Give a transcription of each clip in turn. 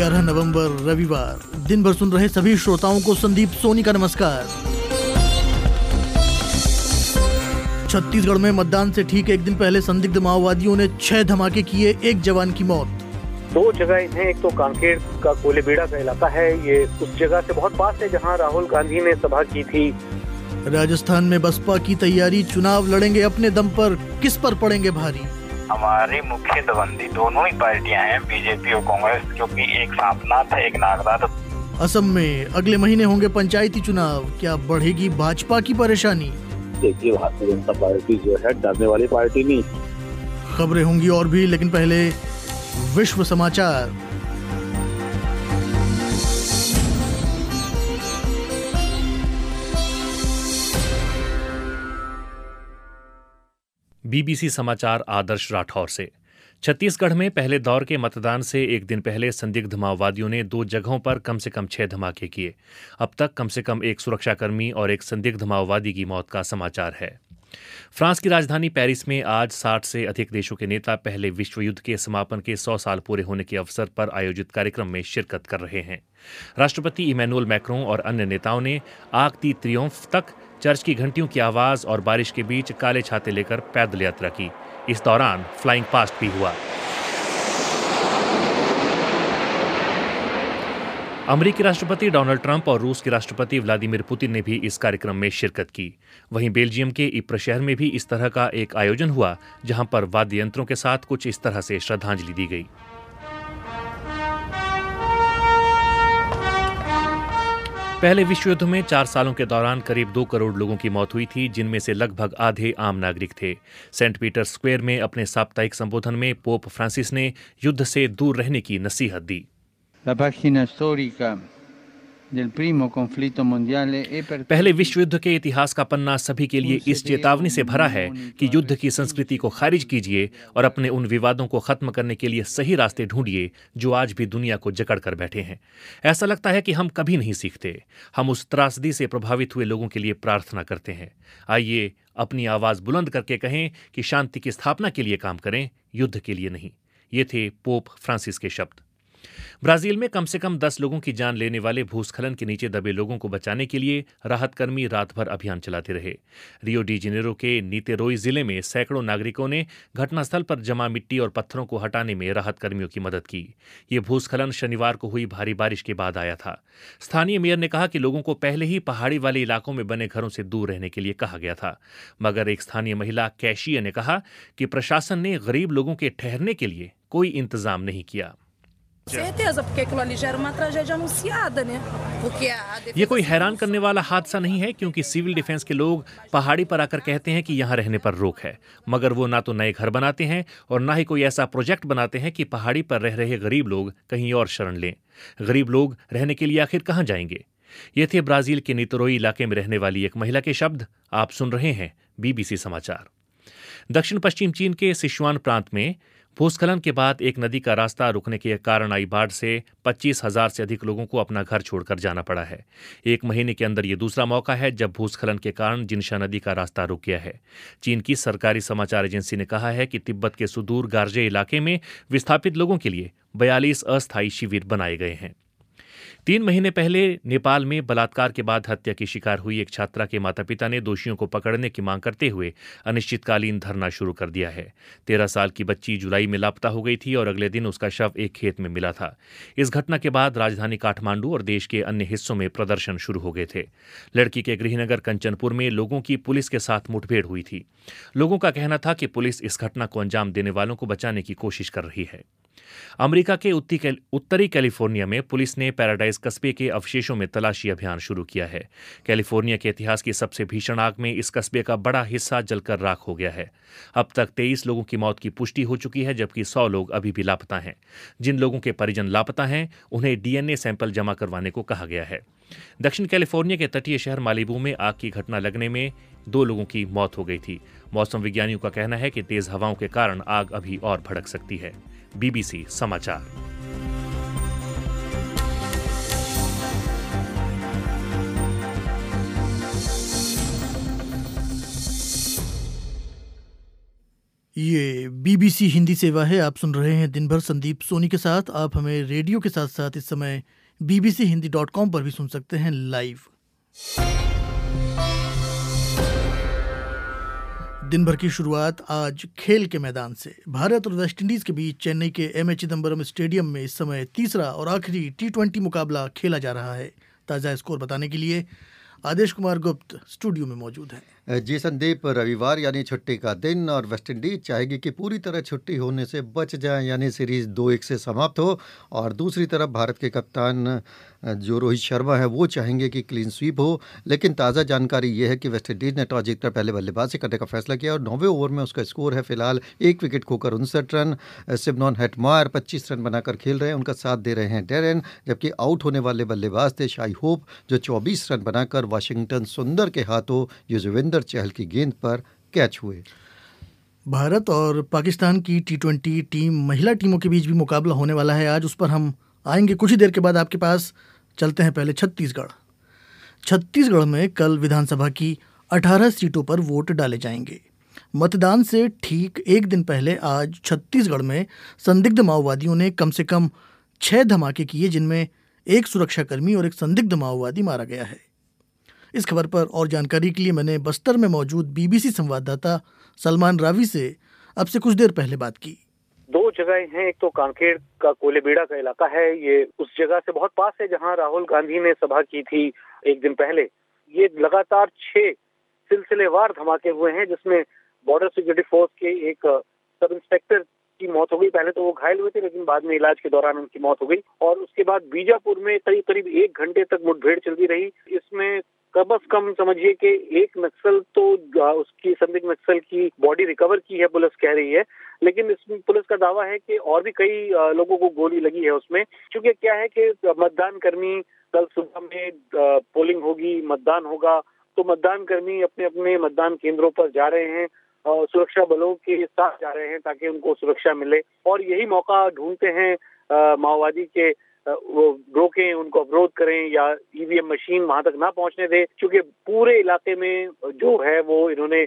11 नवंबर रविवार। दिन भर सुन रहे सभी श्रोताओं को संदीप सोनी का नमस्कार। छत्तीसगढ़ में मतदान से ठीक एक दिन पहले संदिग्ध माओवादियों ने 6 धमाके किए, 1 जवान की मौत। 2 जगह इन्हें, एक तो कांकेर का कोलेबेड़ा का इलाका है, ये उस जगह से बहुत पास है जहां राहुल गांधी ने सभा की थी। राजस्थान में बसपा की तैयारी, चुनाव लड़ेंगे अपने दम पर, किस पर पड़ेंगे भारी। हमारी मुख्य दबंदी दोनों ही पार्टियां हैं, बीजेपी और कांग्रेस, क्योंकि एक सांपनाथ है, एक नागनाथ। असम में अगले महीने होंगे पंचायती चुनाव, क्या बढ़ेगी भाजपा की परेशानी। देखिए, भारतीय जनता पार्टी जो है डरने वाली पार्टी नहीं। खबरें होंगी और भी, लेकिन पहले विश्व समाचार। बीबीसी समाचार आदर्श राठौर से। छत्तीसगढ़ में पहले दौर के मतदान से एक दिन पहले संदिग्ध माओवादियों ने 2 जगहों पर कम से कम 6 धमाके किए। अब तक कम से कम एक सुरक्षाकर्मी और एक संदिग्ध माओवादी की मौत का समाचार है। फ्रांस की राजधानी पेरिस में आज 60 से अधिक देशों के नेता पहले विश्व युद्ध के समापन के 100 साल पूरे होने के अवसर पर आयोजित कार्यक्रम में शिरकत कर रहे हैं। राष्ट्रपति इमैनुअल मैक्रों और अन्य नेताओं ने आर्क दी त्रियोम्फ तक चर्च की घंटियों की आवाज और बारिश के बीच काले छाते लेकर पैदल यात्रा की। इस दौरान फ्लाइंग पास्ट भी हुआ। अमेरिकी राष्ट्रपति डोनाल्ड ट्रंप और रूस के राष्ट्रपति व्लादिमीर पुतिन ने भी इस कार्यक्रम में शिरकत की। वहीं बेल्जियम के इप्र शहर में भी इस तरह का एक आयोजन हुआ, जहां पर वाद्य यंत्रों के साथ कुछ इस तरह से श्रद्धांजलि दी गई। पहले विश्व युद्ध में 4 सालों के दौरान करीब 2 करोड़ लोगों की मौत हुई थी, जिनमें से लगभग आधे आम नागरिक थे। सेंट पीटर स्क्वायर में अपने साप्ताहिक संबोधन में पोप फ्रांसिस ने युद्ध से दूर रहने की नसीहत दी। पहले विश्व युद्ध के इतिहास का पन्ना सभी के लिए इस चेतावनी से भरा है कि युद्ध की संस्कृति को खारिज कीजिए और अपने उन विवादों को खत्म करने के लिए सही रास्ते ढूंढिए जो आज भी दुनिया को जकड़ कर बैठे हैं। ऐसा लगता है कि हम कभी नहीं सीखते। हम उस त्रासदी से प्रभावित हुए लोगों के लिए प्रार्थना करते हैं। आइए अपनी आवाज बुलंद करके कहें कि शांति की स्थापना के लिए काम करें, युद्ध के लिए नहीं। ये थे पोप फ्रांसिस के शब्द। ब्राजील में कम से कम 10 लोगों की जान लेने वाले भूस्खलन के नीचे दबे लोगों को बचाने के लिए राहत कर्मी रात भर अभियान चलाते रहे। रियो डी जेनेरो के नीतेरोई जिले में सैकड़ों नागरिकों ने घटनास्थल पर जमा मिट्टी और पत्थरों को हटाने में राहत कर्मियों की मदद की। ये भूस्खलन शनिवार को हुई भारी बारिश के बाद आया था। स्थानीय मेयर ने कहा कि लोगों को पहले ही पहाड़ी वाले इलाकों में बने घरों से दूर रहने के लिए कहा गया था, मगर एक स्थानीय महिला कैशिया ने कहा कि प्रशासन ने गरीब लोगों के ठहरने के लिए कोई इंतजाम नहीं किया। ये कोई हैरान करने वाला हादसा नहीं है, क्योंकि सिविल डिफेंस के लोग पहाड़ी पर आकर कहते हैं कि यहाँ रहने पर रोक है, मगर वो ना तो नए घर बनाते हैं और ना ही कोई ऐसा प्रोजेक्ट बनाते हैं कि पहाड़ी पर रह रहे गरीब लोग कहीं और शरण लें। गरीब लोग रहने के लिए आखिर कहाँ जाएंगे। ये थे ब्राजील के नीतेरोई इलाके में रहने वाली एक महिला के शब्द। आप सुन रहे हैं बीबीसी समाचार। दक्षिण पश्चिम चीन के सिचुआन प्रांत में भूस्खलन के बाद एक नदी का रास्ता रुकने के कारण आई बाढ़ से 25,000 से अधिक लोगों को अपना घर छोड़कर जाना पड़ा है। एक महीने के अंदर ये दूसरा मौका है जब भूस्खलन के कारण जिनशा नदी का रास्ता रुक गया है। चीन की सरकारी समाचार एजेंसी ने कहा है कि तिब्बत के सुदूर गार्जे इलाके में विस्थापित लोगों के लिए 42 अस्थायी शिविर बनाए गए हैं। 3 महीने पहले नेपाल में बलात्कार के बाद हत्या की शिकार हुई एक छात्रा के माता पिता ने दोषियों को पकड़ने की मांग करते हुए अनिश्चितकालीन धरना शुरू कर दिया है। 13 साल की बच्ची जुलाई में लापता हो गई थी और अगले दिन उसका शव एक खेत में मिला था। इस घटना के बाद राजधानी काठमांडू और देश के अन्य हिस्सों में प्रदर्शन शुरू हो गए थे। लड़की के गृहनगर कंचनपुर में लोगों की पुलिस के साथ मुठभेड़ हुई थी। लोगों का कहना था कि पुलिस इस घटना को अंजाम देने वालों को बचाने की कोशिश कर रही है। अमेरिका के उत्तरी कैलिफोर्निया में पुलिस ने पैराडाइज कस्बे के अवशेषों में तलाशी अभियान शुरू किया है। कैलिफोर्निया के इतिहास की सबसे भीषण आग में इस कस्बे का बड़ा हिस्सा जलकर राख हो गया है। अब तक 23 लोगों की मौत की पुष्टि हो चुकी है, जबकि 100 लोग अभी भी लापता हैं। जिन लोगों के परिजन लापता हैं, उन्हें डीएनए सैंपल जमा करवाने को कहा गया है। दक्षिण कैलिफोर्निया के तटीय शहर मालिबू में आग की घटना लगने में 2 लोगों की मौत हो गई थी। मौसम विज्ञानियों का कहना है कि तेज हवाओं के कारण आग अभी और भड़क सकती है। बीबीसी समाचार। ये बीबीसी हिंदी सेवा है। आप सुन रहे हैं दिन भर संदीप सोनी के साथ। आप हमें रेडियो के साथ साथ इस समय bbchehindy.com पर भी सुन सकते हैं लाइव। दिन भर की शुरुआत आज खेल के मैदान से। भारत और वेस्टइंडीज के बीच चेन्नई के एमए चिदंबरम स्टेडियम में इस समय तीसरा और आखिरी T20 मुकाबला खेला जा रहा है। ताज़ा स्कोर बताने के लिए आदेश कुमार गुप्त स्टूडियो में मौजूद हैं। जी संदीप, रविवार यानी छुट्टी का दिन और वेस्टइंडीज चाहेगी कि पूरी तरह छुट्टी होने से बच जाए, यानी सीरीज 2-1 से समाप्त हो। और दूसरी तरफ भारत के कप्तान जो रोहित शर्मा है वो चाहेंगे कि क्लीन स्वीप हो। लेकिन ताज़ा जानकारी ये है कि वेस्टइंडीज ने टॉस जीतकर पहले बल्लेबाजी करने का फैसला किया और 9वें ओवर में उसका स्कोर है फिलहाल 1 विकेट खोकर 59 रन। सिमनॉन हेटमायर 25 रन बनाकर खेल रहे हैं, उनका साथ दे रहे हैं डेरेन, जबकि आउट होने वाले बल्लेबाज थे शाई होप जो 24 रन बनाकर वाशिंगटन सुंदर के हाथों युजवेंद्र चहल की गेंद पर कैच हुए। भारत और पाकिस्तान की T20 टीम महिला टीमों के बीच भी मुकाबला होने वाला है आज। उस पर हम आएंगे कुछ ही देर के बाद आपके पास। चलते हैं पहले छत्तीसगढ़ में कल विधानसभा की 18 सीटों पर वोट डाले जाएंगे। मतदान से ठीक एक दिन पहले आज छत्तीसगढ़ में संदिग्ध माओवादियों ने कम से कम 6 धमाके किए, जिनमें एक सुरक्षाकर्मी और एक संदिग्ध माओवादी मारा गया है। इस खबर पर और जानकारी के लिए मैंने बस्तर में मौजूद बीबीसी संवाददाता सलमान रावी से अब से कुछ देर पहले बात की। 2 जगहें हैं, एक तो कांकेर का कोलेबेड़ा का इलाका है, ये उस जगह से बहुत पास है जहां राहुल गांधी ने सभा की थी एक दिन पहले। ये लगातार 6 सिलसिलेवार धमाके हुए हैं, जिसमें बॉर्डर सिक्योरिटी फोर्स के एक सब इंस्पेक्टर की मौत हो गई। पहले तो वो घायल हुए थे, लेकिन बाद में इलाज के दौरान उनकी मौत हो गई। और उसके बाद बीजापुर में करीब 1 घंटे तक मुठभेड़ चलती रही। इसमें कम से कम समझिए कि एक नक्सल तो उसकी संदिग्ध नक्सल की बॉडी रिकवर की है, पुलिस कह रही है। लेकिन इसमें पुलिस का दावा है कि और भी कई लोगों को गोली लगी है उसमें। क्योंकि क्या है कि मतदान कर्मी कल सुबह में पोलिंग होगी, मतदान होगा, तो मतदान कर्मी अपने अपने मतदान केंद्रों पर जा रहे हैं, सुरक्षा बलों के साथ जा रहे हैं ताकि उनको सुरक्षा मिले। और यही मौका ढूंढते हैं माओवादी के वो रोकें, उनको अवरोध करें या ईवीएम मशीन वहां तक ना पहुंचने दें। क्योंकि पूरे इलाके में जो है वो इन्होंने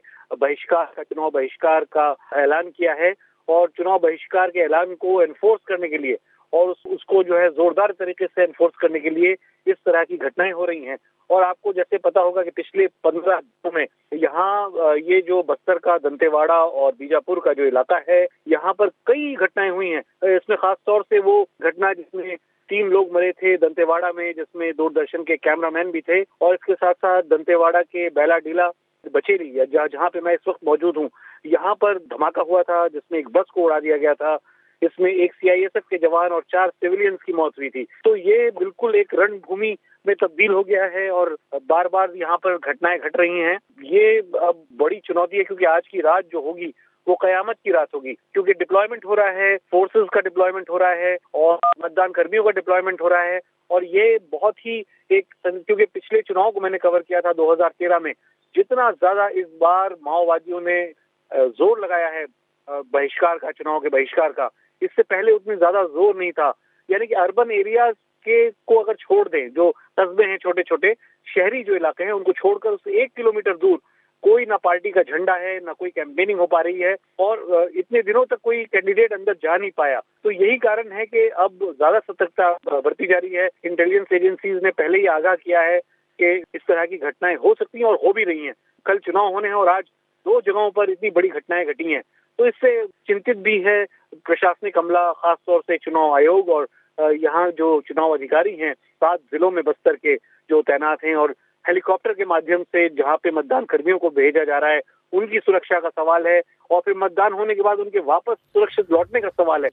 चुनाव बहिष्कार का ऐलान किया है। और चुनाव बहिष्कार के ऐलान को एनफोर्स करने के लिए और उसको जो है जोरदार तरीके से एनफोर्स करने के लिए इस तरह की घटनाएं हो रही हैं। और आपको जैसे पता होगा कि पिछले 15 दिनों में यहाँ ये जो बस्तर का दंतेवाड़ा और बीजापुर का जो इलाका है, यहाँ पर कई घटनाएं हुई हैं। इसमें खास तौर से वो घटना जिसमें 3 लोग मरे थे दंतेवाड़ा में, जिसमें दूरदर्शन के कैमरामैन भी थे। और इसके साथ साथ दंतेवाड़ा के बैलाडीला बचेली जहाँ पे मैं इस वक्त मौजूद हूँ, यहाँ पर धमाका हुआ था जिसमें एक बस को उड़ा दिया गया था। इसमें एक सीआईएसएफ के जवान और 4 सिविलियंस की मौत हुई थी। तो ये बिल्कुल एक रणभूमि में तब्दील हो गया है और बार बार यहाँ पर घटनाएं घट रही हैं। ये अब बड़ी चुनौती है, क्योंकि आज की रात जो होगी वो कयामत की रात होगी। क्योंकि डिप्लॉयमेंट हो रहा है, फोर्सेस का डिप्लॉयमेंट हो रहा है और मतदान कर्मियों का डिप्लॉयमेंट हो रहा है। और ये बहुत ही क्योंकि पिछले चुनाव को मैंने कवर किया था 2013 में, जितना ज्यादा इस बार माओवादियों ने जोर लगाया है बहिष्कार का, चुनाव के बहिष्कार का, इससे पहले उतनी ज्यादा जोर नहीं था। यानी कि अर्बन एरियाज के को अगर छोड़ दें, जो कस्बे हैं छोटे छोटे शहरी जो इलाके हैं, उनको छोड़कर उससे 1 किलोमीटर दूर कोई ना पार्टी का झंडा है, ना कोई कैंपेनिंग हो पा रही है और इतने दिनों तक कोई कैंडिडेट अंदर जा नहीं पाया। तो यही कारण है कि अब ज्यादा सतर्कता बरती जा रही है। इंटेलिजेंस एजेंसीज ने पहले ही आगाह किया है कि इस तरह की घटनाएं हो सकती हैं और हो भी रही हैं। कल चुनाव होने हैं और आज 2 जगहों पर इतनी बड़ी घटनाएं घटी हैं। तो इससे चिंतित भी है प्रशासनिक अमला, खासतौर से चुनाव आयोग और यहाँ जो चुनाव अधिकारी हैं 7 जिलों में बस्तर के जो तैनात हैं, और हेलीकॉप्टर के माध्यम से जहाँ पे मतदान कर्मियों को भेजा जा रहा है, उनकी सुरक्षा का सवाल है। और फिर मतदान होने के बाद उनके वापस सुरक्षित लौटने का सवाल है।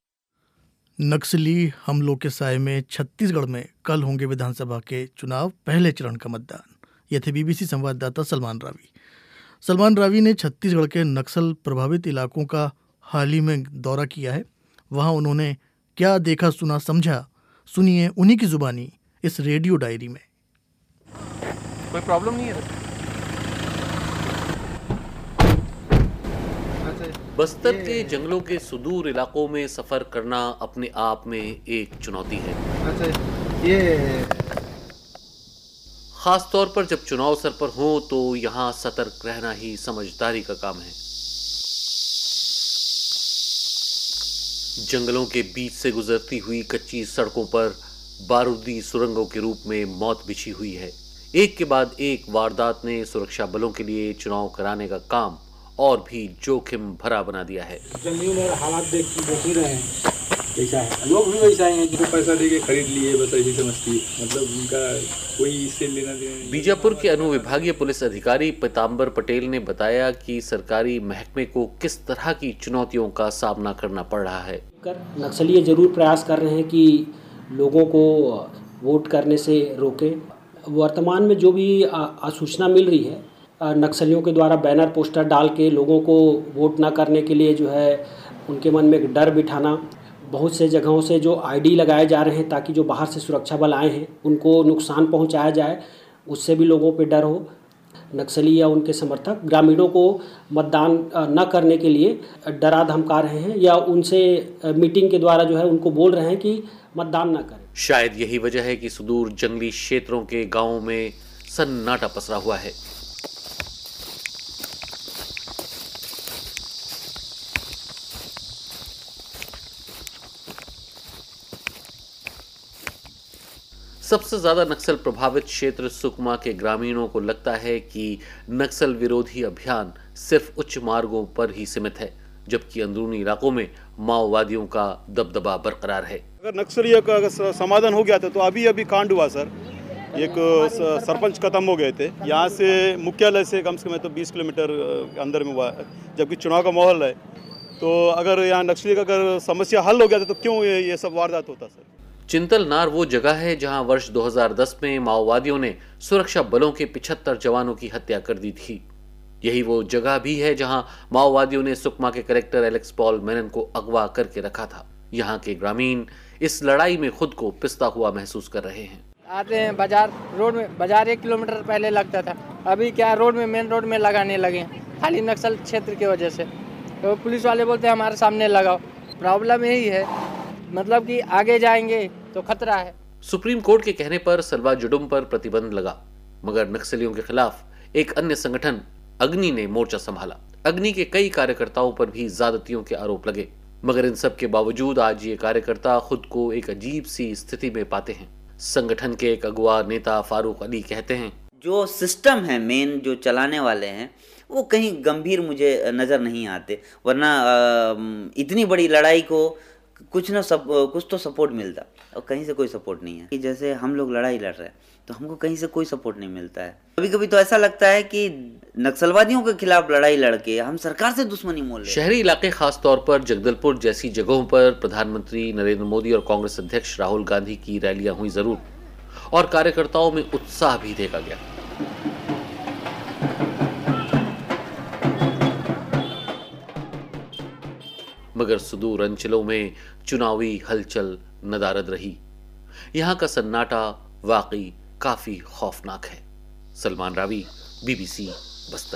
नक्सली हमलों के साए में छत्तीसगढ़ में कल होंगे विधानसभा के चुनाव, पहले चरण का मतदान। ये थे बीबीसी संवाददाता सलमान रावी। सलमान रावी ने छत्तीसगढ़ के नक्सल प्रभावित इलाकों का हाल ही में दौरा किया है। वहाँ उन्होंने क्या देखा, सुना, समझा, सुनिए उन्हीं की जुबानी इस रेडियो डायरी में। कोई प्रॉब्लम नहीं है। बस्तर के जंगलों के सुदूर इलाकों में सफर करना अपने आप में एक चुनौती है। ये खास तौर पर जब चुनाव सर पर हो तो यहाँ सतर्क रहना ही समझदारी का काम है। जंगलों के बीच से गुजरती हुई कच्ची सड़कों पर बारूदी सुरंगों के रूप में मौत बिछी हुई है। एक के बाद एक वारदात ने सुरक्षा बलों के लिए चुनाव कराने का काम और भी जोखिम भरा बना दिया है। जंगलियों में हालात देख ही रहे हैं, ऐसा है, लोग भी वैसा ही हैं, जो पैसा देके खरीद लिए, बस ऐसी समझती, मतलब उनका कोई इससे लेना देना नहीं। बीजापुर के अनुविभागीय पुलिस अधिकारी पीताम्बर पटेल ने बताया कि सरकारी महकमे को किस तरह की चुनौतियों का सामना करना पड़ रहा है। नक्सली जरूर प्रयास कर रहे हैं कि लोगों को वोट करने से रोके। वर्तमान में जो भी आसूचना मिल रही है, नक्सलियों के द्वारा बैनर पोस्टर डाल के लोगों को वोट ना करने के लिए जो है उनके मन में एक डर बिठाना, बहुत से जगहों से जो आईडी लगाए जा रहे हैं ताकि जो बाहर से सुरक्षा बल आए हैं उनको नुकसान पहुंचाया जाए, उससे भी लोगों पे डर हो। नक्सली या उनके समर्थक ग्रामीणों को मतदान न करने के लिए डरा धमका रहे हैं या उनसे मीटिंग के द्वारा जो है उनको बोल रहे हैं कि मतदान न करें। शायद यही वजह है कि सुदूर जंगली क्षेत्रों के गांवों में सन्नाटा पसरा हुआ है। सबसे ज्यादा नक्सल प्रभावित क्षेत्र सुकमा के ग्रामीणों को लगता है कि नक्सल विरोधी अभियान सिर्फ उच्च मार्गों पर ही सीमित है, जबकि अंदरूनी इलाकों में माओवादियों का दबदबा बरकरार है। अगर नक्सलियों का समाधान हो गया था तो अभी कांड हुआ सर, एक सरपंच खत्म हो गए थे, यहाँ से मुख्यालय से कम से कम तो 20 किलोमीटर अंदर में हुआ, जबकि चुनाव का माहौल है। तो अगर यहाँ नक्सली का अगर समस्या हल हो गया था तो क्यों ये सब वारदात होता सर। चिंतल नार वो जगह है जहां वर्ष 2010 में माओवादियों ने सुरक्षा बलों के 75 जवानों की हत्या कर दी थी। यही वो जगह भी है जहां माओवादियों ने सुकमा के कलेक्टर एलेक्स पॉल मेनन को अगवा करके रखा था। यहाँ के ग्रामीण इस लड़ाई में खुद को पिसता हुआ महसूस कर रहे हैं। आते हैं बाजार, रोड में बाजार 1 किलोमीटर पहले लगता था, अभी क्या रोड में, मेन रोड में लगाने लगे, खाली नक्सल क्षेत्र की वजह से। तो पुलिस वाले बोलते हैं हमारे सामने लगाओ। प्रॉब्लम यही है, मतलब कि आगे जाएंगे तो खतरा है। सुप्रीम कोर्ट के कहने पर सलवा जुडुम पर प्रतिबंध लगा, मगर नक्सलियों के खिलाफ एक अन्य संगठन अग्नि ने मोर्चा संभाला। अग्नि के कई कार्यकर्ताओं पर भी ज्यादतियों के आरोप लगे, मगर इन सब के बावजूद आज ये कार्यकर्ता खुद को एक अजीब सी स्थिति में पाते हैं। संगठन के एक अगुआ नेता फारूक अली कहते हैं, जो सिस्टम है मेन, जो चलाने वाले हैं, वो कहीं गंभीर मुझे नजर नहीं आते, वरना इतनी बड़ी लड़ाई को कुछ तो सपोर्ट मिलता, और कहीं से कोई सपोर्ट नहीं है। जैसे हम लोग लड़ाई लड़ रहे हैं तो हमको कहीं से कोई सपोर्ट नहीं मिलता है। कभी कभी तो ऐसा लगता है कि नक्सलवादियों के खिलाफ लड़ाई लड़के हम सरकार से दुश्मनी मोल रहे हैं। शहरी इलाके, खास तौर पर जगदलपुर जैसी जगहों पर प्रधानमंत्री नरेंद्र मोदी और कांग्रेस अध्यक्ष राहुल गांधी की रैलियां हुई जरूर, और कार्यकर्ताओं में उत्साह भी देखा गया। मगर सुदूर अंचलों में चुनावी हलचल नदारद रही। यहाँ का सन्नाटा वाकई काफी खौफनाक है। सलमान रावी, BBC, बस्तर।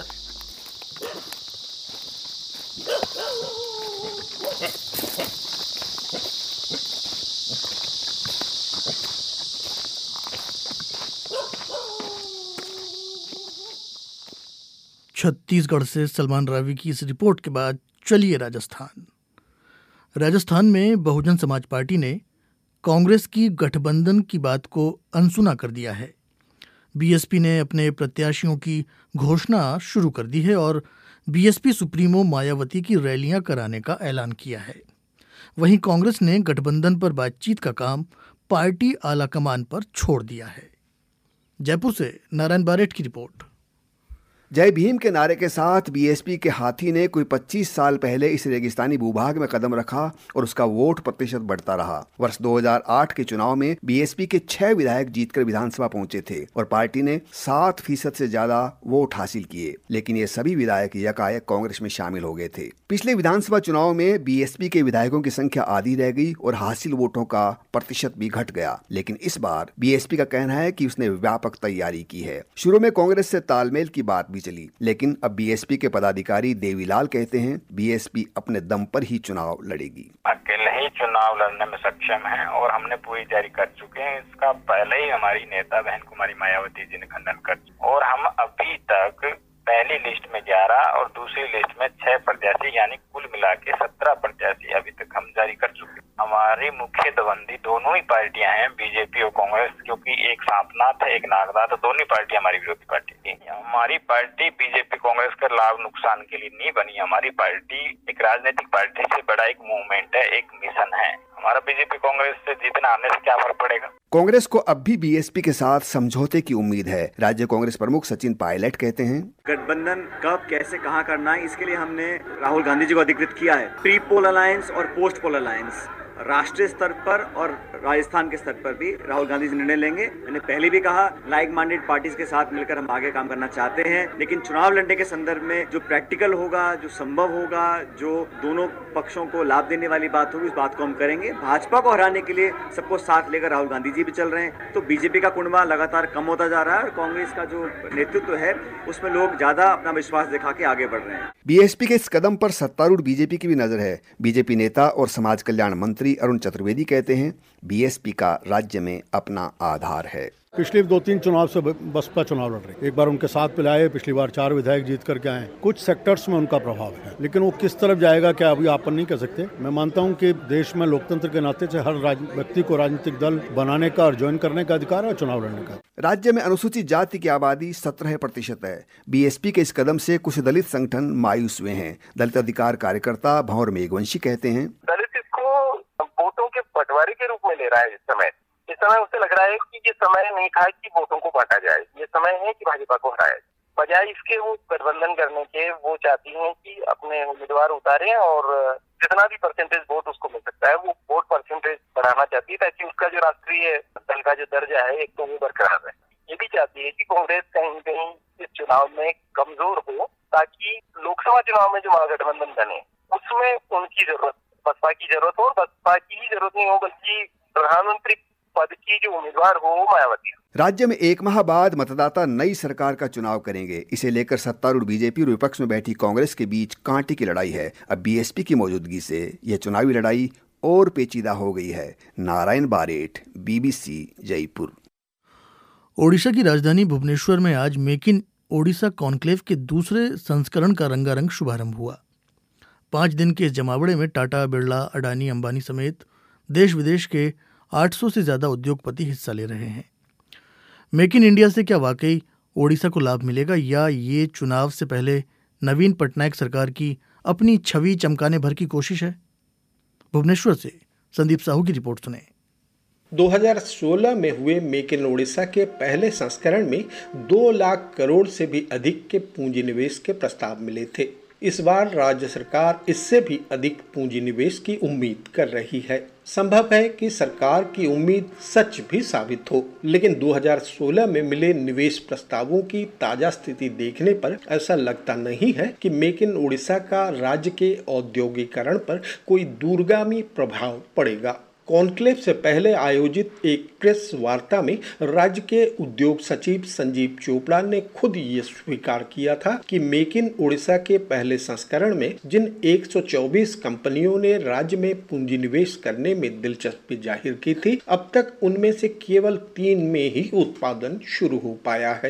छत्तीसगढ़ से सलमान रावी की इस रिपोर्ट के बाद चलिए राजस्थान में बहुजन समाज पार्टी ने कांग्रेस की गठबंधन की बात को अनसुना कर दिया है। बीएसपी ने अपने प्रत्याशियों की घोषणा शुरू कर दी है और बीएसपी सुप्रीमो मायावती की रैलियां कराने का ऐलान किया है। वहीं कांग्रेस ने गठबंधन पर बातचीत का काम पार्टी आलाकमान पर छोड़ दिया है। जयपुर से नारायण बारेट की रिपोर्ट। जय भीम के नारे के साथ बीएसपी के हाथी ने कोई 25 साल पहले इस रेगिस्तानी भूभाग में कदम रखा और उसका वोट प्रतिशत बढ़ता रहा। वर्ष 2008 के चुनाव में बीएसपी के 6 विधायक जीतकर विधानसभा पहुंचे थे और पार्टी ने 7% से ज्यादा वोट हासिल किए, लेकिन ये सभी विधायक यकायक कांग्रेस में शामिल हो गए थे। पिछले विधानसभा चुनाव में बीएसपी के विधायकों की संख्या आधी रह गई और हासिल वोटों का प्रतिशत भी घट गया, लेकिन इस बार बीएसपी का कहना है कि उसने व्यापक तैयारी की है। शुरू में कांग्रेस से तालमेल की बात भी चली, लेकिन अब बीएसपी के पदाधिकारी देवीलाल कहते हैं बीएसपी अपने दम पर ही चुनाव लड़ेगी। अकेले ही चुनाव लड़ने में सक्षम है और हमने पूरी तैयारी कर चुके हैं। इसका पहले ही हमारी नेता बहन कुमारी मायावती जी ने खंडन कर, और हम अभी तक पहली लिस्ट में 11 और दूसरी लिस्ट में 6 प्रत्याशी यानी कुल मिला के 17 प्रत्याशी अभी तक हम जारी कर चुके हैं। हमारी मुख्य दबंदी दोनों ही पार्टियां हैं, बीजेपी और कांग्रेस, क्योंकि एक सांपनाथ है एक नागनाथ, तो दोनों पार्टी हमारी विरोधी पार्टी थी। हमारी पार्टी बीजेपी कांग्रेस का लाभ नुकसान के लिए नहीं बनी। हमारी पार्टी एक राजनीतिक पार्टी से बड़ा एक मूवमेंट है, एक मिशन है। हमारा बीजेपी कांग्रेस से जीतना आने से क्या फर्क पड़ेगा। कांग्रेस को अब भी बीएसपी के साथ समझौते की उम्मीद है। राज्य कांग्रेस प्रमुख सचिन पायलट कहते हैं, गठबंधन कब कैसे कहां करना है इसके लिए हमने राहुल गांधी जी को अधिकृत किया है। प्री पोल अलायंस और पोस्ट पोल अलायंस राष्ट्रीय स्तर पर और राजस्थान के स्तर पर भी राहुल गांधी जी निर्णय लेंगे। मैंने पहले भी कहा लाइक माइंडेड पार्टीज के साथ मिलकर हम आगे काम करना चाहते हैं, लेकिन चुनाव लड़ने के संदर्भ में जो प्रैक्टिकल होगा, जो संभव होगा, जो दोनों पक्षों को लाभ देने वाली बात होगी, उस बात को हम करेंगे। भाजपा को हराने के लिए सबको साथ लेकर राहुल गांधी जी भी चल रहे हैं, तो बीजेपी का कुंडवा लगातार कम होता जा रहा है और कांग्रेस का जो नेतृत्व है उसमें लोग ज्यादा अपना विश्वास दिखा के आगे बढ़ रहे हैं। बीएसपी के इस कदम पर सत्तारूढ़ बीजेपी की भी नजर है। बीजेपी नेता और समाज कल्याण मंत्री अरुण चतुर्वेदी कहते हैं, बीएसपी का राज्य में अपना आधार है। पिछले 2-3 चुनाव से बसपा चुनाव लड़ रही है। एक बार उनके साथ मिलाए, पिछली बार 4 विधायक जीत करके आए। कुछ सेक्टर्स में उनका प्रभाव है, लेकिन वो किस तरफ जाएगा क्या अभी आप नहीं कह सकते। मैं मानता हूं कि देश में लोकतंत्र के नाते से हर व्यक्ति को राजनीतिक दल बनाने का और ज्वाइन करने का अधिकार है और चुनाव लड़ने का। राज्य में अनुसूचित जाति की आबादी 17% है। बीएसपी के इस कदम से कुछ दलित संगठन मायूस हुए हैं। दलित अधिकार कार्यकर्ता भंवर मेघवंशी कहते हैं, दलित इसको वोटों के बंटवारे के रूप में ले रहा है। इस समय उसे लग रहा है कि ये समय नहीं था कि वोटों को बांटा जाए, ये समय है कि भाजपा को हराए। बजाय इसके वो गठबंधन करने के वो चाहती हैं कि अपने उम्मीदवार उतारें और जितना भी परसेंटेज वोट उसको मिल सकता है वो वोट परसेंटेज बढ़ाना चाहती है, ताकि उसका जो राष्ट्रीय दल का जो दर्जा है एक तो वो बरकरार रहे। ये भी चाहती है कि कांग्रेस कहीं न कहीं इस चुनाव में कमजोर हो, ताकि लोकसभा चुनाव में जो महागठबंधन बने उसमें उनकी जरूरत, बसपा की जरूरत हो। बसपा की ही जरूरत नहीं हो, बल्कि प्रधानमंत्री पद की जो उम्मीदवार हो वो मायावती है। राज्य में 1 माह बाद मतदाता नई सरकार का चुनाव करेंगे। इसे लेकर सत्तारूढ़ बीजेपी और विपक्ष में बैठी कांग्रेस के बीच कांटे की लड़ाई है। अब बीएसपी की मौजूदगी से यह चुनावी लड़ाई और पेचीदा हो गई है। नारायण बारेठ, बीबीसी, जयपुर। ओडिशा की राजधानी भुवनेश्वर में आज मेक इन ओडिशा कॉन्क्लेव के दूसरे संस्करण का रंगारंग शुभारंभ हुआ। 5 दिन के इस जमावड़े में टाटा, बिरला, अडानी, अंबानी समेत देश विदेश के 800 से ज़्यादा उद्योगपति हिस्सा ले रहे हैं। मेक इन इंडिया से क्या वाकई ओडिशा को लाभ मिलेगा, या ये चुनाव से पहले नवीन पटनायक सरकार की अपनी छवि चमकाने भर की कोशिश है? भुवनेश्वर से संदीप साहू की रिपोर्ट सुने। 2016 में हुए मेक इन ओडिशा के पहले संस्करण में 2 लाख करोड़ से भी अधिक के पूंजी निवेश के प्रस्ताव मिले थे। इस बार राज्य सरकार इससे भी अधिक पूंजी निवेश की उम्मीद कर रही है। संभव है कि सरकार की उम्मीद सच भी साबित हो, लेकिन 2016 में मिले निवेश प्रस्तावों की ताजा स्थिति देखने पर ऐसा लगता नहीं है कि मेक इन ओडिशा का राज्य के औद्योगिकरण पर कोई दूरगामी प्रभाव पड़ेगा। कॉन्क्लेव से पहले आयोजित एक प्रेस वार्ता में राज्य के उद्योग सचिव संजीव चोपड़ा ने खुद ये स्वीकार किया था कि मेक इन ओडिशा के पहले संस्करण में जिन 124 कंपनियों ने राज्य में पूंजी निवेश करने में दिलचस्पी जाहिर की थी, अब तक उनमें से केवल 3 में ही उत्पादन शुरू हो पाया है।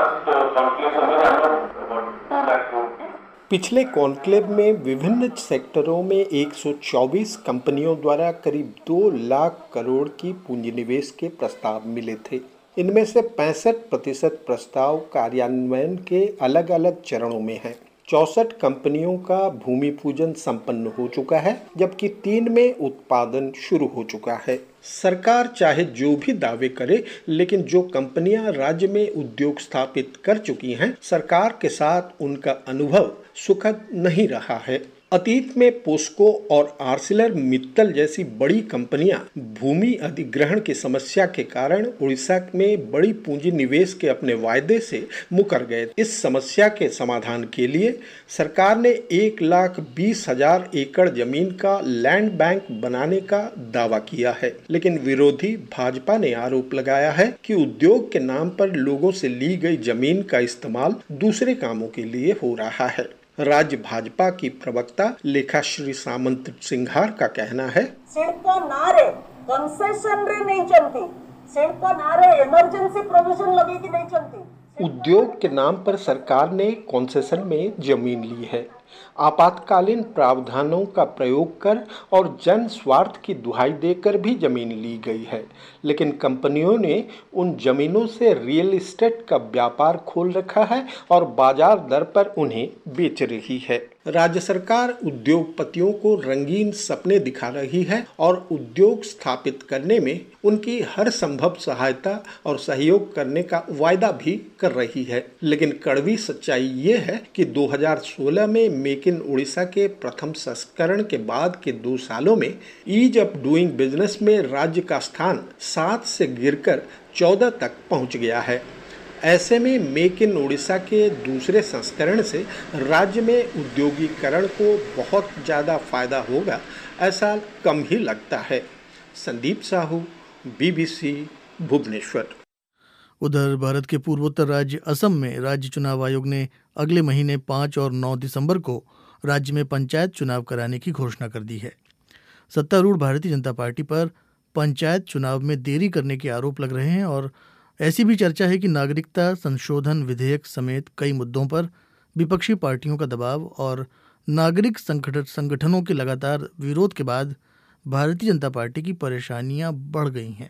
पिछले कॉन्क्लेव में विभिन्न सेक्टरों में 124 कंपनियों द्वारा करीब 2 लाख करोड़ की पूंजी निवेश के प्रस्ताव मिले थे। इनमें से 65% प्रस्ताव कार्यान्वयन के अलग अलग चरणों में हैं। 64 कंपनियों का भूमि पूजन संपन्न हो चुका है, जबकि 3 में उत्पादन शुरू हो चुका है। सरकार चाहे जो भी दावे करे, लेकिन जो कंपनियां राज्य में उद्योग स्थापित कर चुकी हैं, सरकार के साथ उनका अनुभव सुखद नहीं रहा है। अतीत में पोस्को और आर्सिलर मित्तल जैसी बड़ी कंपनियां भूमि अधिग्रहण की समस्या के कारण उड़ीसा में बड़ी पूंजी निवेश के अपने वायदे से मुकर गए। इस समस्या के समाधान के लिए सरकार ने 1,20,000 एकड़ जमीन का लैंड बैंक बनाने का दावा किया है, लेकिन विरोधी भाजपा ने आरोप लगाया है कि उद्योग के नाम पर लोगों से ली गई जमीन का इस्तेमाल दूसरे कामों के लिए हो रहा है। राज्य भाजपा की प्रवक्ता लेखाश्री सामंत सिंघार का कहना है, शिल्प नारे कंसेशन रे नहीं चलती, शिल्प नारे इमरजेंसी प्रोविजन लगे कि नहीं चलती। उद्योग के नाम पर सरकार ने कॉन्सेशन में जमीन ली है, आपातकालीन प्रावधानों का प्रयोग कर और जन स्वार्थ की दुहाई देकर भी जमीन ली गई है, लेकिन कंपनियों ने उन जमीनों से रियल एस्टेट का व्यापार खोल रखा है और बाजार दर पर उन्हें बेच रही है। राज्य सरकार उद्योगपतियों को रंगीन सपने दिखा रही है और उद्योग स्थापित करने में उनकी हर संभव सहायता और सहयोग करने का वायदा भी कर रही है, लेकिन कड़वी सच्चाई ये है कि 2016 में मेक इन उड़ीसा के प्रथम संस्करण के बाद के 2 सालों में ईज ऑफ डूइंग बिजनेस में राज्य का स्थान 7 से गिरकर 14 तक पहुंच गया है। ऐसे में मेक इन उड़ीसा के दूसरे संस्करण से राज्य में उद्योगीकरण को बहुत ज़्यादा फायदा होगा, ऐसा कम ही लगता है। संदीप साहू, BBC, भुवनेश्वर। उधर भारत के पूर्वोत्तर राज्य असम में राज्य चुनाव आयोग ने अगले महीने 5 और 9 दिसंबर को राज्य में पंचायत चुनाव कराने की घोषणा कर दी है। सत्तारूढ़ भारतीय जनता पार्टी पर पंचायत चुनाव में देरी करने के आरोप लग रहे हैं और ऐसी भी चर्चा है कि नागरिकता संशोधन विधेयक समेत कई मुद्दों पर विपक्षी पार्टियों का दबाव और नागरिक संगठनों के लगातार विरोध के बाद भारतीय जनता पार्टी की परेशानियां बढ़ गई हैं।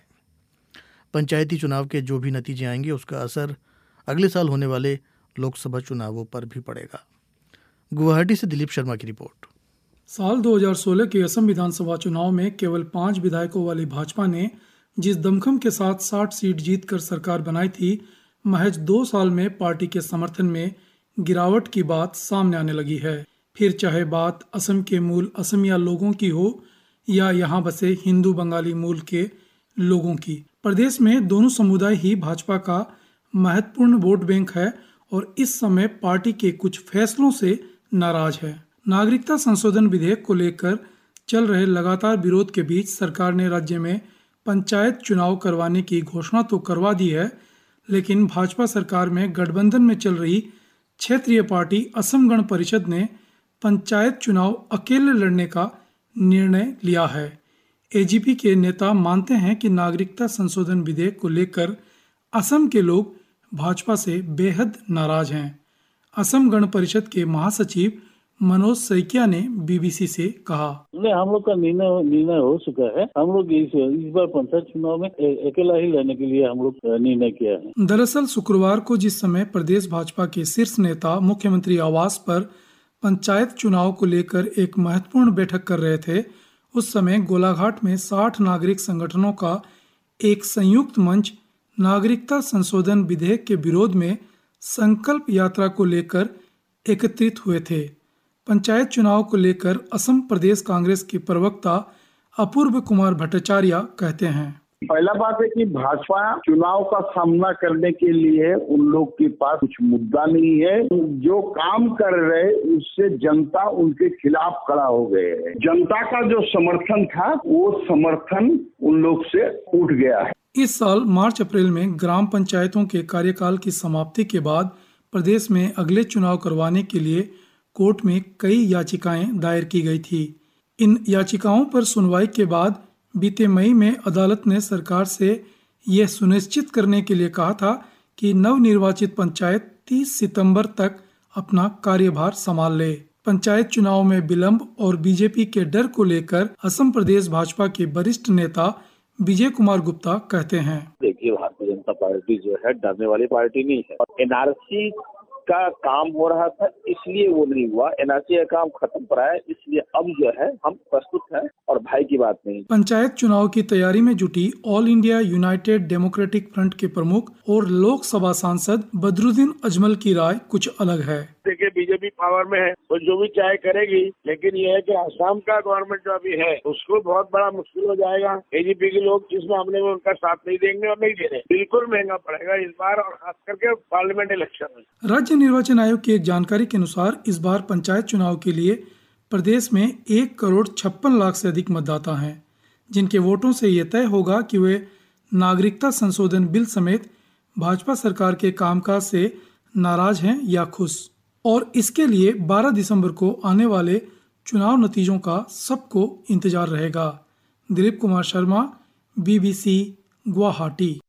पंचायती चुनाव के जो भी नतीजे आएंगे उसका असर अगले साल होने वाले लोकसभा चुनावों पर भी पड़ेगा। गुवाहाटी से दिलीप शर्मा की रिपोर्ट। साल 2016 के असम विधानसभा चुनाव में केवल 5 विधायकों वाली भाजपा ने जिस दमखम के साथ 60 सीट जीतकर सरकार बनाई थी, महज 2 साल में पार्टी के समर्थन में गिरावट की बात सामने आने लगी है। फिर चाहे बात असम के मूल असमिया लोगों की हो या यहाँ बसे हिंदू बंगाली मूल के लोगों की, प्रदेश में दोनों समुदाय ही भाजपा का महत्वपूर्ण वोट बैंक है और इस समय पार्टी के कुछ फैसलों से नाराज है। नागरिकता संशोधन विधेयक को लेकर चल रहे लगातार विरोध के बीच सरकार ने राज्य में पंचायत चुनाव करवाने की घोषणा तो करवा दी है, लेकिन भाजपा सरकार में गठबंधन में चल रही क्षेत्रीय पार्टी असम गण परिषद ने पंचायत चुनाव अकेले लड़ने का निर्णय लिया है। एजीपी के नेता मानते हैं कि नागरिकता संशोधन विधेयक को लेकर असम के लोग भाजपा से बेहद नाराज हैं। असम गण परिषद के महासचिव मनोज सैकिया ने बीबीसी से कहा, हम लोग का निर्णय हो चुका है। हम लोग इस बार पंचायत चुनाव में अकेला ही लड़ने के लिए हम लोग निर्णय किया है। दरअसल शुक्रवार को जिस समय प्रदेश भाजपा के शीर्ष नेता मुख्यमंत्री आवास पर पंचायत चुनाव को लेकर एक महत्वपूर्ण बैठक कर रहे थे, उस समय गोलाघाट में 60 नागरिक संगठनों का एक संयुक्त मंच नागरिकता संशोधन विधेयक के विरोध में संकल्प यात्रा को लेकर एकत्रित हुए थे। पंचायत चुनाव को लेकर असम प्रदेश कांग्रेस के प्रवक्ता अपूर्व कुमार भट्टाचार्य कहते हैं, पहला बात है कि भाजपा चुनाव का सामना करने के लिए उन लोग के पास कुछ मुद्दा नहीं है। जो काम कर रहे उससे जनता उनके खिलाफ खड़ा हो गए है। जनता का जो समर्थन था वो समर्थन उन लोग से उठ गया है। इस साल मार्च अप्रैल में ग्राम पंचायतों के कार्यकाल की समाप्ति के बाद प्रदेश में अगले चुनाव करवाने के लिए कोर्ट में कई याचिकाएं दायर की गई थी। इन याचिकाओं पर सुनवाई के बाद बीते मई में अदालत ने सरकार से यह सुनिश्चित करने के लिए कहा था कि नवनिर्वाचित पंचायत 30 सितंबर तक अपना कार्यभार संभाल ले। पंचायत चुनाव में विलंब और बीजेपी के डर को लेकर असम प्रदेश भाजपा के वरिष्ठ नेता विजय कुमार गुप्ता कहते हैं, देखिए भारतीय जनता पार्टी जो है डरने वाली पार्टी नहीं है और एनआरसी का काम हो रहा था इसलिए वो नहीं हुआ। एनआरसी का काम खत्म पड़ा है इसलिए अब जो है हम प्रस्तुत हैं और भाई की बात नहीं। पंचायत चुनाव की तैयारी में जुटी All India United Democratic Front के प्रमुख और लोकसभा सांसद बदरुद्दीन अजमल की राय कुछ अलग है। देखिए बीजेपी पावर में है तो जो भी चाहे करेगी, लेकिन ये है कि असम का गवर्नमेंट जो अभी है उसको बहुत बड़ा मुश्किल हो जाएगा। एजीपी के लोग इस मामले में उनका साथ नहीं देंगे और नहीं दे रहे। बिल्कुल महंगा पड़ेगा इस बार और खास करके पार्लियामेंट इलेक्शन में। राज्य निर्वाचन आयोग की एक जानकारी के अनुसार इस बार पंचायत चुनाव के लिए प्रदेश में 1,56,00,000 से अधिक मतदाता हैं, जिनके वोटों से यह तय होगा कि वे नागरिकता संशोधन बिल समेत भाजपा सरकार के कामकाज से नाराज हैं या खुश। और इसके लिए 12 दिसंबर को आने वाले चुनाव नतीजों का सबको इंतजार रहेगा। दिलीप कुमार शर्मा, बीबीसी, गुवाहाटी।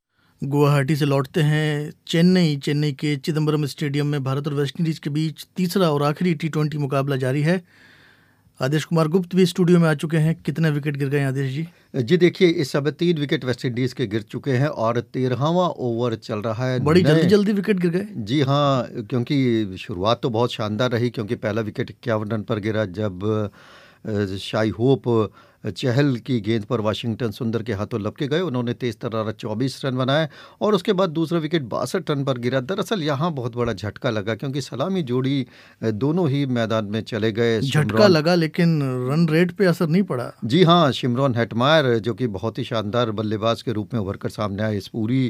गुवाहाटी से लौटते हैं चेन्नई के चिदम्बरम स्टेडियम में भारत और वेस्टइंडीज के बीच तीसरा और आखिरी T20 मुकाबला जारी है। आदेश कुमार गुप्त भी स्टूडियो में आ चुके हैं। कितने विकेट गिर गए आदेश जी? जी देखिए, इस समय 3 विकेट वेस्टइंडीज के गिर चुके हैं और 13वां ओवर चल रहा है। बड़ी जल्दी विकेट गिर गए। जी हाँ, क्योंकि शुरुआत तो बहुत शानदार रही, क्योंकि पहला विकेट 51 रन पर गिरा जब शाई होप चहल की गेंद पर वाशिंगटन सुंदर के हाथों लपके गए। उन्होंने तेज तर्रारा 24 रन बनाए और उसके बाद दूसरा विकेट 62 रन पर गिरा। दरअसल यहाँ बहुत बड़ा झटका लगा, क्योंकि सलामी जोड़ी दोनों ही मैदान में चले गए। झटका लगा लेकिन रन रेट पे असर नहीं पड़ा। जी हाँ, शिमरॉन हेटमायर जो कि बहुत ही शानदार बल्लेबाज के रूप में उभर कर सामने आए, इस पूरी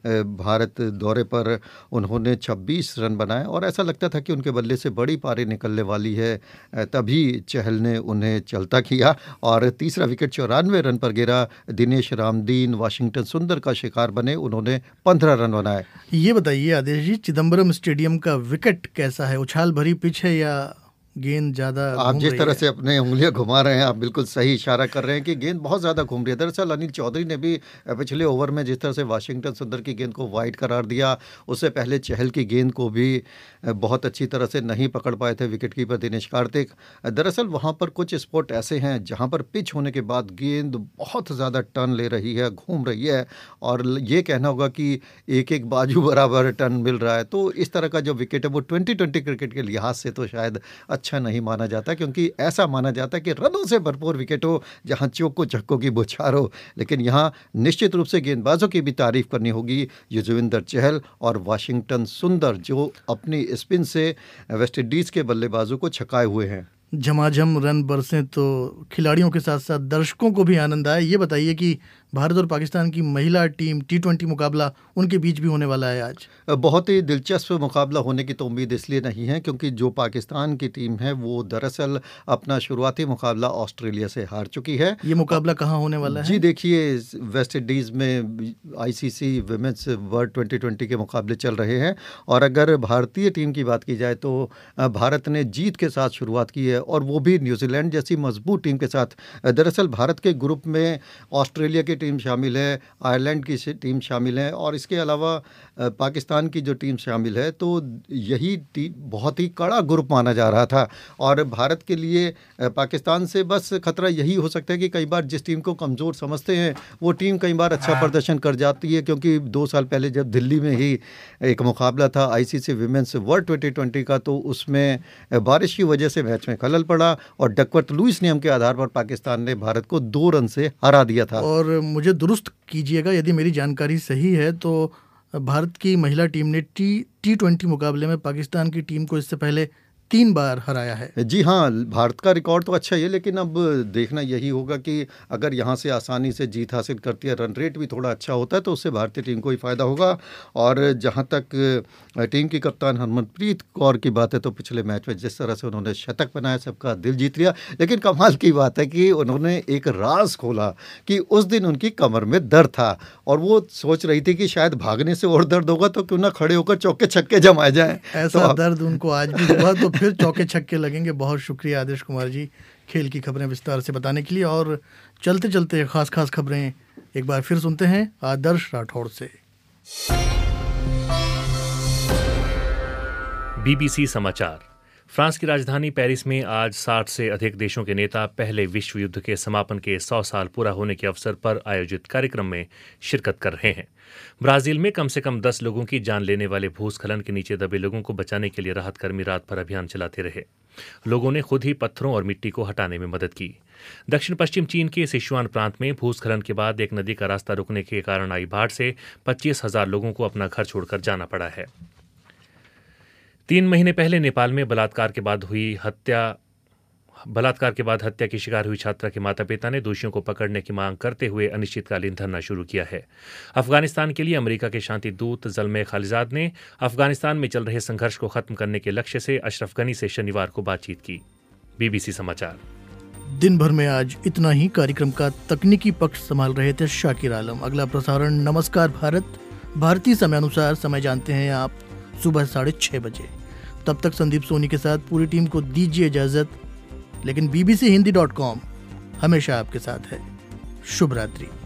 भारत दौरे पर उन्होंने 26 रन बनाए और ऐसा लगता था कि उनके बल्ले से बड़ी पारी निकलने वाली है। तभी चहल ने उन्हें चलता किया और तीसरा विकेट 94 रन पर गिरा। दिनेश रामदीन वाशिंगटन सुंदर का शिकार बने, उन्होंने 15 रन बनाए। ये बताइए आदेश जी, चिदम्बरम स्टेडियम का विकेट कैसा है? उछाल भरी पिच है या गेंद ज्यादा? आप जिस तरह से अपने उंगलियां घुमा रहे हैं, आप बिल्कुल सही इशारा कर रहे हैं कि गेंद बहुत ज़्यादा घूम रही है। दरअसल अनिल चौधरी ने भी पिछले ओवर में जिस तरह से वाशिंगटन सुंदर की गेंद को वाइड करार दिया, उससे पहले चहल की गेंद को भी बहुत अच्छी तरह से नहीं पकड़ पाए थे विकेटकीपर दिनेश कार्तिक। दरअसल वहाँ पर कुछ स्पॉट ऐसे हैं जहाँ पर पिच होने के बाद गेंद बहुत ज़्यादा टर्न ले रही है, घूम रही है और ये कहना होगा कि एक एक बाजू बराबर टर्न मिल रहा है। तो इस तरह का जो विकेट है वो 2020 क्रिकेट के लिहाज से तो शायद अच्छा नहीं माना जाता, क्योंकि ऐसा माना जाता है कि रनों से भरपूर विकेट हो जहां चौकों छक्कों की बौछार हो। लेकिन यहां निश्चित रूप से गेंदबाजों की भी तारीफ करनी होगी, युजवेंद्र चहल और वाशिंगटन सुंदर, जो अपनी स्पिन से वेस्टइंडीज के बल्लेबाजों को छकाए हुए हैं। झमाझम रन बरसे तो खिलाड़ियों के साथ साथ दर्शकों को भी आनंद आया। ये बताइए कि भारत और पाकिस्तान की महिला टीम T20 मुकाबला उनके बीच भी होने वाला है आज। बहुत ही दिलचस्प मुकाबला होने की तो उम्मीद इसलिए नहीं है क्योंकि जो पाकिस्तान की टीम है वो दरअसल अपना शुरुआती मुकाबला ऑस्ट्रेलिया से हार चुकी है। ये मुकाबला कहाँ होने वाला है? जी देखिए, वेस्ट इंडीज़ में ICC विमेंस वर्ल्ड 2020 के मुकाबले चल रहे हैं और अगर भारतीय टीम की बात की जाए तो भारत ने जीत के साथ शुरुआत की है और वो भी न्यूजीलैंड जैसी मजबूत टीम के साथ। दरअसल भारत के ग्रुप में ऑस्ट्रेलिया की टीम शामिल है, आयरलैंड की टीम शामिल है और इसके अलावा पाकिस्तान की जो टीम शामिल है। तो यही बहुत ही कड़ा ग्रुप माना जा रहा था और भारत के लिए पाकिस्तान से बस खतरा यही हो सकता है कि कई बार जिस टीम को कमज़ोर समझते हैं वो टीम कई बार अच्छा प्रदर्शन कर जाती है। क्योंकि 2 साल पहले जब दिल्ली में ही एक मुकाबला था ICC विमेंस वर्ल्ड 2020 का, तो उसमें बारिश की वजह से मैच में खलल पड़ा और डकवर्थ लुईस नियम के आधार पर पाकिस्तान ने भारत को 2 रन से हरा दिया था। और मुझे दुरुस्त कीजिएगा यदि मेरी जानकारी सही है तो भारत की महिला टीम ने T20 मुकाबले में पाकिस्तान की टीम को इससे पहले 3 बार हराया है। जी हाँ, भारत का रिकॉर्ड तो अच्छा ही है, लेकिन अब देखना यही होगा कि अगर यहाँ से आसानी से जीत हासिल करती है, रन रेट भी थोड़ा अच्छा होता है तो उससे भारतीय टीम को ही फ़ायदा होगा। और जहाँ तक टीम की कप्तान हरमनप्रीत कौर की बात है तो पिछले मैच में जिस तरह से उन्होंने शतक बनाया, सबका दिल जीत लिया। लेकिन कमाल की बात है कि उन्होंने एक राज खोला कि उस दिन उनकी कमर में दर्द था और वो सोच रही थी कि शायद भागने से और दर्द होगा तो क्यों ना खड़े होकर चौके छक्के जमाए जाएं। ऐसा दर्द उनको आज भी हुआ तो फिर चौके छक्के लगेंगे। बहुत शुक्रिया आदेश कुमार जी खेल की खबरें विस्तार से बताने के लिए। और चलते चलते खास खबरें एक बार फिर सुनते हैं आदर्श राठौड़ से। BBC समाचार। फ्रांस की राजधानी पेरिस में आज 60 से अधिक देशों के नेता पहले विश्व युद्ध के समापन के 100 साल पूरा होने के अवसर पर आयोजित कार्यक्रम में शिरकत कर रहे हैं। ब्राजील में कम से कम 10 लोगों की जान लेने वाले भूस्खलन के नीचे दबे लोगों को बचाने के लिए राहत कर्मी रात भर अभियान चलाते रहे। लोगों ने खुद ही पत्थरों और मिट्टी को हटाने में मदद की। दक्षिण पश्चिम चीन के सिचुआन प्रांत में भूस्खलन के बाद एक नदी का रास्ता रुकने के कारण आई बाढ़ से 25,000 लोगों को अपना घर छोड़कर जाना पड़ा है। 3 महीने पहले नेपाल में बलात्कार के बाद हत्या की शिकार हुई छात्रा के माता पिता ने दोषियों को पकड़ने की मांग करते हुए अनिश्चितकालीन धरना शुरू किया है। अफगानिस्तान के लिए अमेरिका के शांति दूत ज़ल्मे खालिजाद ने अफगानिस्तान में चल रहे संघर्ष को खत्म करने के लक्ष्य से अशरफ गनी से शनिवार को बातचीत की। BBC समाचार। दिन भर में आज इतना ही। कार्यक्रम का तकनीकी पक्ष संभाल रहे थे शाकिर आलम। अगला प्रसारण नमस्कार भारत भारतीय समयानुसार समय जानते हैं आप सुबह 6:30 बजे। तब तक संदीप सोनी के साथ पूरी टीम को दीजिए इजाजत, लेकिन bbchindi.com हमेशा आपके साथ है। शुभ रात्रि।